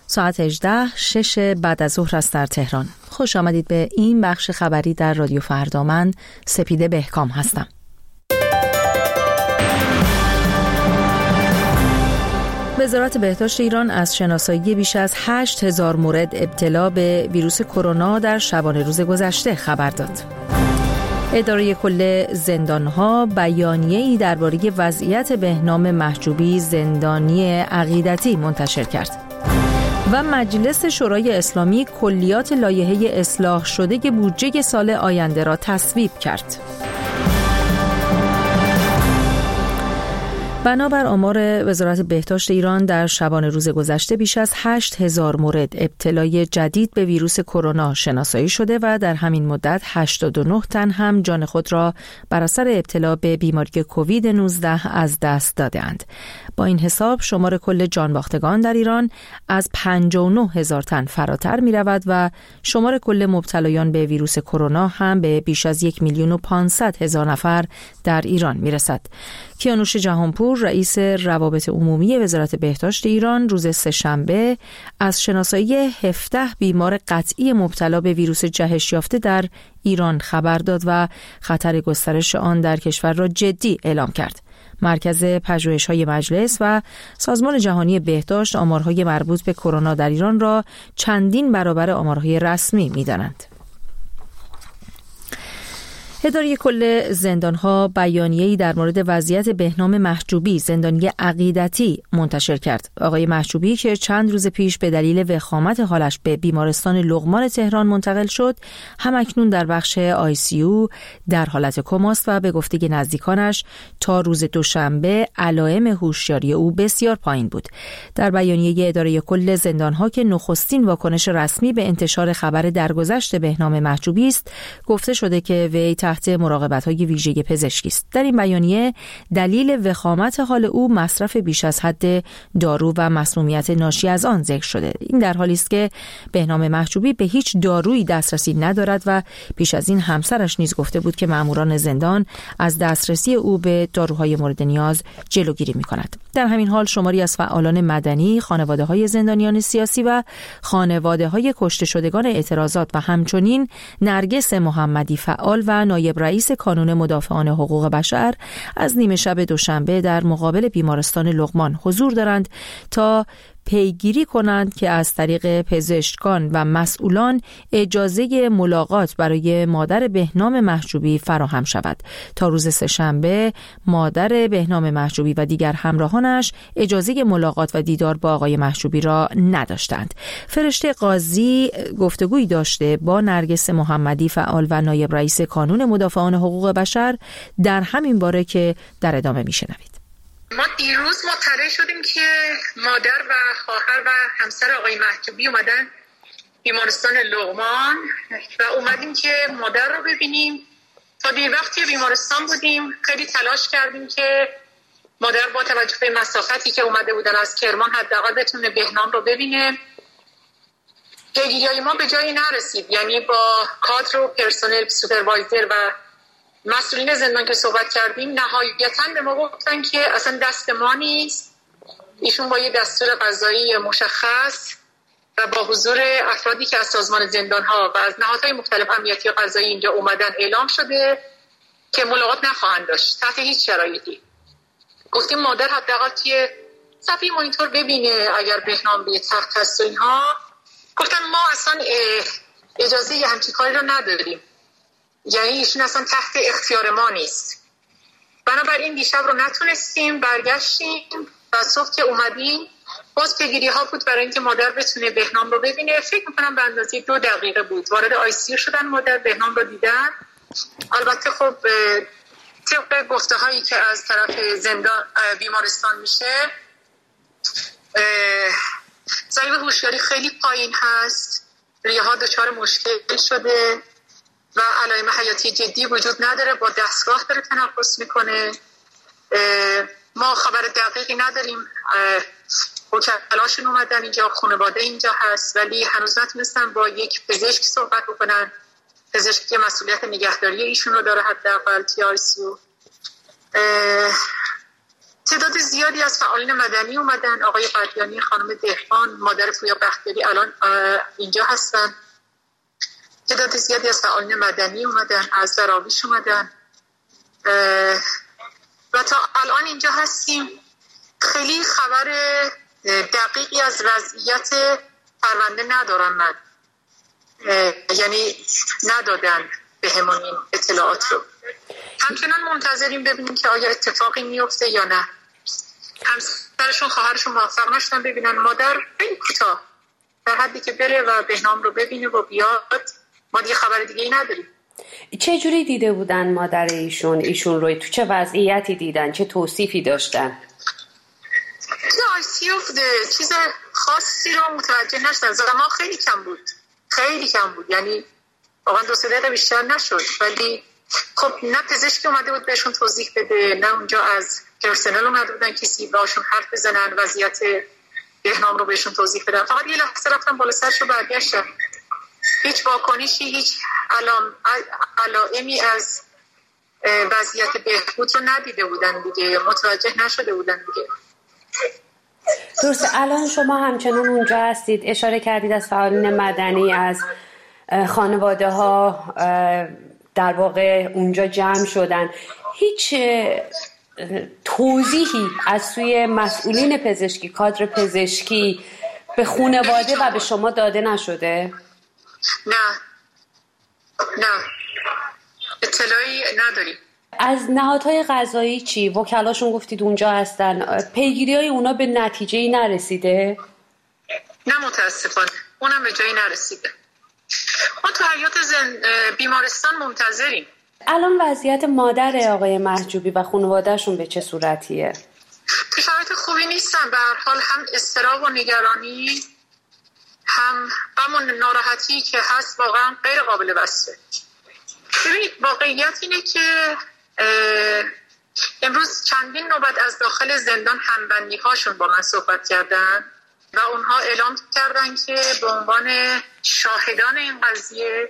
ساعت 18:06 بعد از ظهر است در تهران. خوش آمدید به این بخش خبری در رادیو فردا. من سپیده بهکام هستم. وزارت بهداشت ایران از شناسایی بیش از 8000 مورد ابتلا به ویروس کرونا در شبانه روز گذشته خبر داد. اداره کل زندان‌ها بیانیه‌ای درباره وضعیت بهنام محجوبی زندانی عقیدتی منتشر کرد. و مجلس شورای اسلامی کلیات لایحه اصلاح شده بودجه سال آینده را تصویب کرد. بنابر آمار وزارت بهداشت ایران در شبانه روز گذشته بیش از 8000 مورد ابتلای جدید به ویروس کرونا شناسایی شده و در همین مدت 89 تن هم جان خود را بر اثر ابتلا به بیماری کووید 19 از دست دادند. با این حساب شمار کل جان باختگان در ایران از 59000 تن فراتر می رود و شمار کل مبتلایان به ویروس کرونا هم به بیش از 1,500,000 نفر در ایران می رسد. کیانوش جهانپور رئیس روابط عمومی وزارت بهداشت ایران روز سه‌شنبه از شناسایی 17 بیمار قطعی مبتلا به ویروس جهش یافته در ایران خبر داد و خطر گسترش آن در کشور را جدی اعلام کرد. مرکز پژوهش‌های مجلس و سازمان جهانی بهداشت آمارهای مربوط به کرونا در ایران را چندین برابر آمارهای رسمی می‌دانند. اداره کل زندان‌ها بیانیه‌ای در مورد وضعیت بهنام محجوبی زندانی عقیدتی منتشر کرد. آقای محجوبی که چند روز پیش به دلیل وخامت حالش به بیمارستان لقمان تهران منتقل شد، همکنون در بخش ICU در حالت کماست و به گفته نزدیکانش تا روز دوشنبه علائم هوشیاری او بسیار پایین بود. در بیانیه اداره کل زندان‌ها که نخستین واکنش رسمی به انتشار خبر درگذشت بهنام محجوبی است، گفته شده که وی تحت مراقبت‌های ویژه پزشکی است. در این بیانیه دلیل وخامت حال او مصرف بیش از حد دارو و مسمومیت ناشی از آن ذکر شده. این در حالی است که بهنام محجوبی به هیچ دارویی دسترسی ندارد و پیش از این همسرش نیز گفته بود که ماموران زندان از دسترسی او به داروهای مورد نیاز جلوگیری می‌کند. در همین حال شماری از فعالان مدنی، خانواده‌های زندانیان سیاسی و خانواده‌های کشته شدگان اعتراضات و همچنین نرگس محمدی فعال و نایب رئیس کانون مدافعان حقوق بشر از نیمه شب دوشنبه در مقابل بیمارستان لقمان حضور دارند تا پیگیری کنند که از طریق پزشکان و مسئولان اجازه ملاقات برای مادر بهنام محجوبی فراهم شود. تا روز سه‌شنبه مادر بهنام محجوبی و دیگر همراهانش اجازه ملاقات و دیدار با آقای محجوبی را نداشتند. فرشته قاضی گفتگویی داشته با نرگس محمدی فعال و نایب رئیس کانون مدافعان حقوق بشر در همین باره که در ادامه میشنوید. ما دیروز مطلع شدیم که مادر و خواهر و همسر آقای محجوبی اومدن بیمارستان لقمان و اومدیم که مادر رو ببینیم. تا دیر وقتی بیمارستان بودیم، خیلی تلاش کردیم که مادر با توجه به مسافتی که اومده بودن از کرمان حداقل بتونه بهنام رو ببینه. پیگیری‌های ما به جایی نرسید، یعنی با کادر و پرسنل سوپروایزر و مسئولین زندان که صحبت کردیم نهایتاً به ما گفتن که اصلا دست ما نیست. ایشون با یه دستور قضایی مشخص و با حضور افرادی که از سازمان زندان‌ها و از نهادهای مختلف امنیتی و قضایی اینجا اومدن اعلام شده که ملاقات نخواهند داشت تحت هیچ شرایطی. گفتیم مادر حداقل توی صفحه مانیتور ببینه اگر بهنام به تخت هست و اینها. گفتن ما اصلا اجازه یه همچین کاری رو نداریم، یعنی ایشون اصلا تحت اختیار ما نیست. بنابراین دیشب رو نتونستیم، برگشتیم و صبح که اومدیم باز پیگیری ها بود برای اینکه مادر بتونه بهنام رو ببینه. فکر میکنم به اندازه 2 دقیقه بود وارد ICU شدن، مادر بهنام رو دیدن. البته خب طبق گفته هایی که از طرف زندان بیمارستان میشه، ضریب هوشیاری خیلی پایین هست، ریه ها دچار مشکل شده و علائم حیاتی جدی وجود نداره، با دستگاه داره تنفس میکنه. ما خبر دقیقی نداریم، وکلاشون اومدن اینجا، خانواده اینجا هست، ولی هنوز نتونستن با یک پزشک صحبت بکنن، پزشکی که مسئولیت نگهداری ایشون رو داره حداقل TRCU. تعداد زیادی از فعالین مدنی اومدن. آقای قدیانی، خانم دهقان، مادر پویا بختیاری الان اینجا هستن. تعداد زیادی از فعالین مدنی اومدن، از دراویش اومدن و تا الان اینجا هستیم. خیلی خبر دقیقی از وضعیت پرونده ندارم من، یعنی ندادن به همون این اطلاعات رو. همچنان منتظریم ببینیم که آیا اتفاقی میفته یا نه. همسرشون، خواهرشون موفق نشدن ببینن. مادر خیلی کوتاه، در حدی که بره و بهنام رو ببینه و بیاد، ما دیگه خبر دیگه ای نداریم. چه جوری دیده بودن مادر ایشون رو؟ تو چه وضعیتی دیدن؟ چه توصیفی داشتن؟ چیز خاصی رو متوجه نشدن. زمان خیلی کم بود، یعنی واقعا 2-3 دقیقه بیشتر نشد. ولی خب نه پزشکی اومده بود بهشون توضیح بده، نه اونجا از پرسنل اومده بودن کسی باشون حرف بزنن، وضعیت بهنام رو بهشون توضیح بدن. فقط یه لحظه رفتن بالا سرش رو برگشتن. هیچ واکنشی، هیچ علائمی از وضعیت بهبود رو ندیده بودن دیگه، متوجه نشده بودن دیگه. درسته. الان شما همچنان اونجا هستید، اشاره کردید از فعالین مدنی، از خانواده ها در واقع اونجا جمع شدن. هیچ توضیحی از سوی مسئولین پزشکی، کادر پزشکی به خانواده و به شما داده نشده؟ نه اطلاعی نداریم. از نهادهای قضایی چی؟ وکلاشون گفتید اونجا هستن، پیگیری‌های اونا به نتیجه‌ای نرسیده؟ نه متاسفانه اونم به جایی نرسیده. ما تو حیات بیمارستان منتظریم. الان وضعیت مادر آقای محجوبی و خانواده‌شون به چه صورتیه؟ تو شرایط خوبی نیستن. به هر حال هم اضطراب و نگرانی، هم غم و ناراحتی که هست واقعا غیر قابل وصفه. ببینید واقعیت اینه که امروز چندین نوبت از داخل زندان همبندی هاشون با من صحبت کردن و اونها اعلام کردن که به عنوان شاهدان این قضیه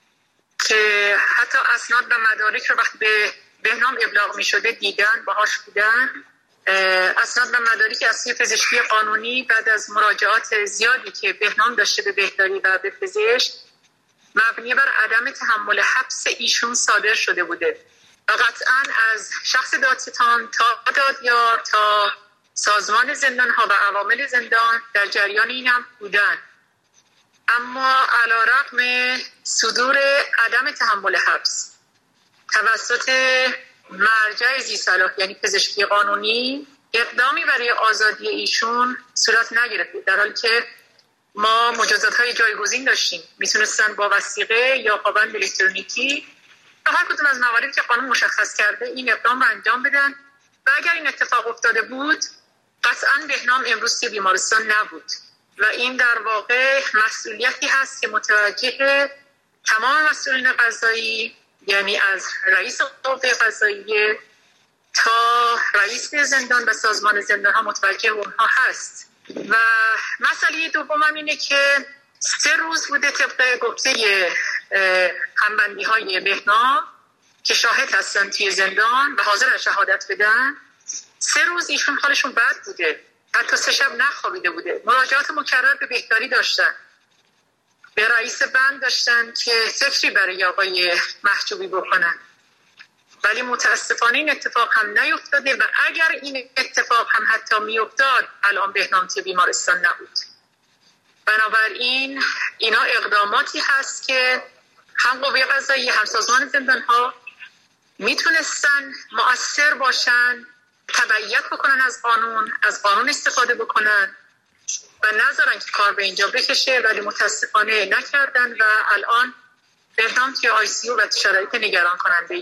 که حتی اسناد و مدارک رو وقتی به بهنام ابلاغ می شده دیدن، باهاش بودن. اسناد و مدارک اصلی پزشکی قانونی بعد از مراجعات زیادی که بهنام داشته به بهداری و به پزشک، مبنی بر عدم تحمل حبس ایشون صادر شده بوده و قطعا از شخص دادستان تا دادیار تا سازمان زندان ها و عوامل زندان در جریان این هم بودن. اما علیرغم صدور عدم تحمل حبس توسط مرجع ذی‌صلاح یعنی پزشکی قانونی، اقدامی برای آزادی ایشون صورت نگرفت، در حالی که ما مجازات‌های جایگزین داشتیم. میتونستن با وثیقه یا پابند الکترونیکی و هر کدوم از مواردی که قانون مشخص کرده این اقدام رو انجام بدن و اگر این اتفاق افتاده بود قطعاً بهنام امروز توی بیمارستان نبود و این در واقع مسئولیتی هست که متوجه تمام مسئولین قضایی، یعنی از رئیس قوه قضاییه تا رئیس زندان و سازمان زندان ها متوجه اونها هست. و مسئله دوم هم اینه که 3 روز بوده طبق گفته همبندی های بهنام که شاهد هستن توی زندان و حاضر شهادت بدن. 3 روز ایشون حالشون بد بوده، حتی 3 شب نخوابیده بوده. مراجعات مکرر به بهداری داشتن، به رئیس بند داشتن که فکری برای آقای محجوبی بکنن، ولی متاسفانه این اتفاق هم نیفتاده و اگر این اتفاق هم حتی میافتاد الان بهنام توی بیمارستان نبود. بنابراین اینا اقداماتی هست که هم قوه قضاییه هم سازمان زندان ها میتونستن مؤثر باشن، تبعیت بکنن از قانون استفاده بکنن و نذارن که کار به اینجا بکشه، ولی متاسفانه نکردن و الان بهنام توی ICU و شرایط نگران کننده.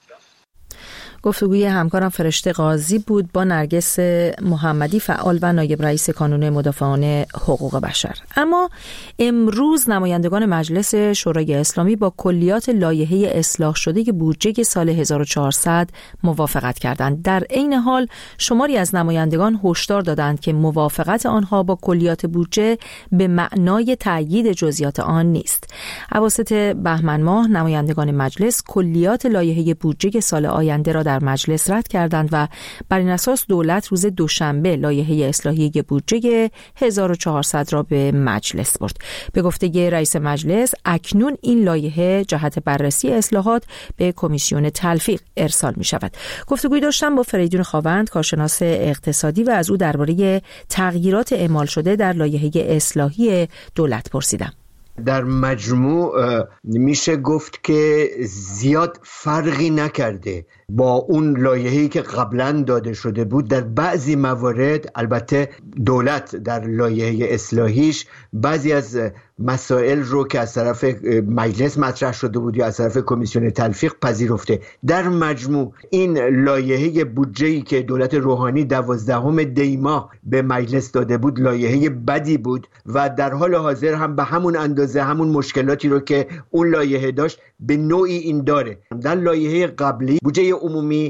گفتگوی همکارم فرشته قاضی بود با نرگس محمدی، فعال و نایب رئیس کانون مدافعان حقوق بشر. اما امروز نمایندگان مجلس شورای اسلامی با کلیات لایحه اصلاح شده بودجه سال 1400 موافقت کردند. در عین حال شماری از نمایندگان هشدار دادند که موافقت آنها با کلیات بودجه به معنای تأیید جزئیات آن نیست. اواسط بهمن ماه نمایندگان مجلس کلیات لایحه بودجه سال آینده را در در مجلس رد کردند و بر این اساس دولت روز دوشنبه لایحه اصلاحی بودجه 1400 را به مجلس برد. به گفته رئیس مجلس اکنون این لایحه جهت بررسی اصلاحات به کمیسیون تلفیق ارسال می شود. گفتگوی داشتم با فریدون خاوند، کارشناس اقتصادی، و از او درباره تغییرات اعمال شده در لایحه اصلاحی دولت پرسیدم. در مجموع میشه گفت که زیاد فرقی نکرده با اون لایحه‌ای که قبلا داده شده بود. در بعضی موارد البته دولت در لایحه اصلاحیش بعضی از مسائل رو که از طرف مجلس مطرح شده بود یا از طرف کمیسیون تلفیق پذیرفته. در مجموع این لایحه بودجه‌ای که دولت روحانی 12 دی ماه به مجلس داده بود لایحه بدی بود و در حال حاضر هم به همون اندازه همون مشکلاتی رو که اون لایحه داشت به نوعی این داره. در لایحه قبلی بودجه عمومی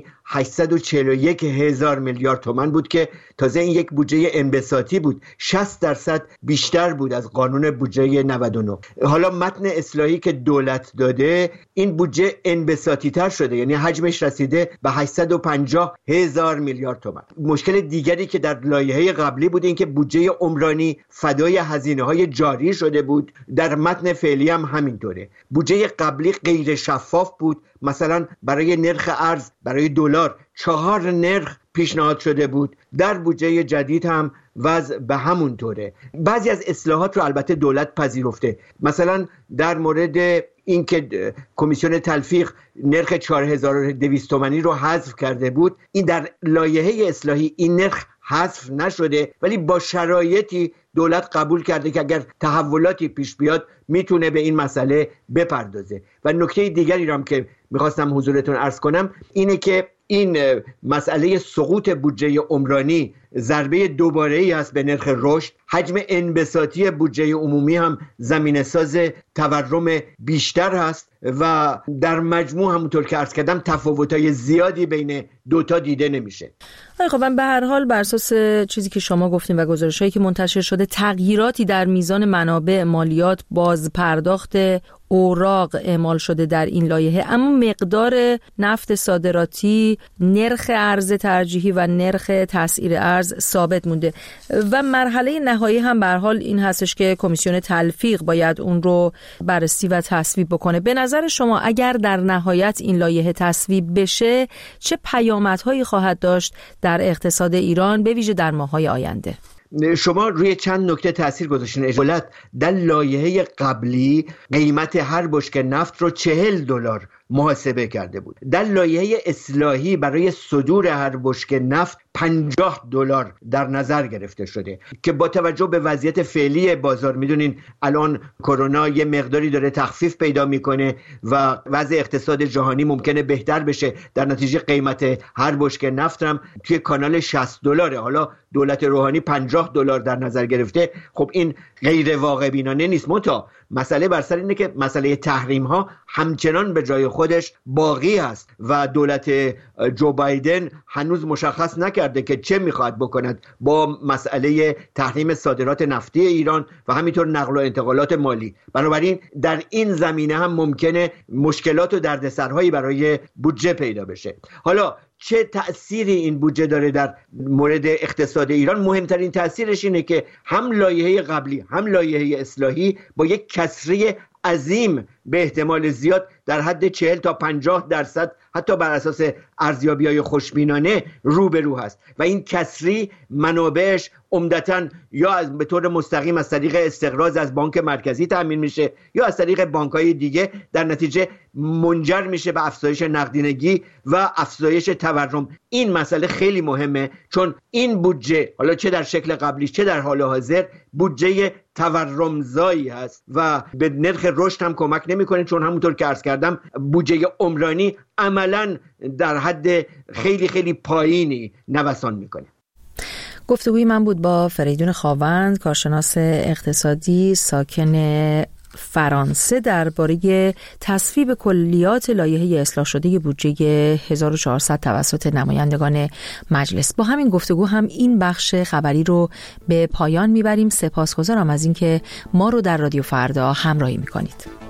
841,000 میلیارد تومان بود که تازه این یک بودجه انبساطی بود، 60% بیشتر بود از قانون بودجه 99. حالا متن اصلاحی که دولت داده این بودجه انبساطی تر شده، یعنی حجمش رسیده به 850,000 میلیارد تومان. مشکل دیگری که در لایحه قبلی بود این که بودجه عمرانی فدای هزینه‌های جاری شده بود. در متن فعلی هم همینطوره. بودجه قبلی غیر شفاف بود، مثلا برای نرخ ارز برای دلار 4 نرخ پیشنهاد شده بود. در بودجه جدید هم وضع به همون طوره. بعضی از اصلاحات رو البته دولت پذیرفته، مثلا در مورد اینکه کمیسیون تلفیق نرخ 4200 تومانی رو حذف کرده بود، این در لایحه اصلاحی این نرخ حذف نشده، ولی با شرایطی دولت قبول کرده که اگر تحولاتی پیش بیاد میتونه به این مسئله بپردازه. و نکته دیگری رو هم که میخواستم حضورتون عرض کنم اینه که این مسئله سقوط بودجه عمرانی ضربه دوباره‌ای است به نرخ رشد. حجم انبساطی بودجه عمومی هم زمینه ساز تورم بیشتر هست و در مجموع همونطور که عرض کردم تفاوت‌های زیادی بین دوتا دیده نمیشه. خب من به هر حال بر اساس چیزی که شما گفتیم و گزارش‌هایی که منتشر شده تغییراتی در میزان منابع مالیات، باز پرداخت اوراق اعمال شده در این لایحه، اما مقدار نفت صادراتی، نرخ ارز ترجیحی و نرخ تسعیر ارز ثابت مونده و مرحله نهایی هم به هر حال این هستش که کمیسیون تلفیق باید اون رو بررسی و تصویب بکنه. به نظر شما اگر در نهایت این لایحه تصویب بشه چه پیامدهایی خواهد داشت در اقتصاد ایران به ویژه در ماه‌های آینده؟ شما روی چند نکته تاثیر گذاشتین. دولت در لایحه قبلی قیمت هر بشکه نفت رو $40 محاسبه کرده بود. در لایحه اصلاحی برای صدور هر بشکه نفت $50 در نظر گرفته شده که با توجه به وضعیت فعلی بازار، میدونین الان کرونا یه مقداری داره تخفیف پیدا میکنه و وضع اقتصاد جهانی ممکنه بهتر بشه، در نتیجه قیمت هر بشکه نفت هم توی کانال $60. حالا دولت روحانی $50 در نظر گرفته. خب این غیر واقع بینانه نیست. منتها مسئله بر سر اینه که مسئله تحریم ها همچنان به جای خودش باقی است و دولت جو بایدن هنوز مشخص نکرده که چه میخواد بکند با مسئله تحریم صادرات نفتی ایران و همینطور نقل و انتقالات مالی. بنابراین در این زمینه هم ممکنه مشکلات و دردسرهایی برای بودجه پیدا بشه. حالا چه تأثیری این بودجه داره در مورد اقتصاد ایران؟ مهمترین تأثیرش اینه که هم لایحه قبلی هم لایحه اصلاحی با یک کسری عظیم به احتمال زیاد در حد 40 تا 50% حتی بر اساس ارزیابی‌های خوشبینانه روبرو هست و این کسری منابعش عمدتاً یا به طور مستقیم از طریق استقراض از بانک مرکزی تامین میشه یا از طریق بانک‌های دیگه، در نتیجه منجر میشه به افزایش نقدینگی و افزایش تورم. این مسئله خیلی مهمه چون این بودجه حالا چه در شکل قبلی چه در حال حاضر بودجه تورمزایی هست و به نرخ رشد هم کمک نمیکنه چون همونطور که عرض کردم بودجه عمرانی عملاً در حد خیلی خیلی پایینی نوسان میکنه. گفتگوی من بود با فریدون خاوند، کارشناس اقتصادی ساکن فرانسه، درباره تصویب کلیات لایحه اصلاح شده بودجه 1400 توسط نمایندگان مجلس. با همین گفتگو هم این بخش خبری رو به پایان میبریم. سپاسگزارم از اینکه ما رو در رادیو فردا همراهی میکنید.